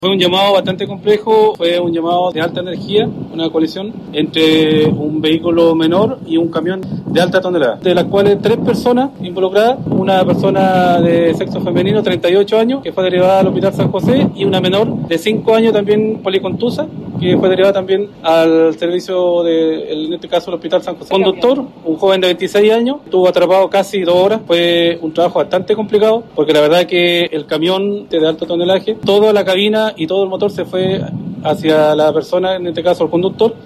Fue un llamado bastante complejo, fue un llamado de alta energía, una colisión entre un vehículo menor y un camión de alta tonelada, de las cuales 3 personas involucradas, una persona de sexo femenino, 38 años, que fue derivada al Hospital San José, y una menor de 5 años también policontusa, que fue derivada también al servicio en este caso el Hospital San José. Conductor, un joven de 26 años, estuvo atrapado casi 2 horas, fue un trabajo bastante complicado, porque la verdad que el camión de alto tonelaje, toda la cabina y todo el motor se fue hacia la persona, en este caso el conductor.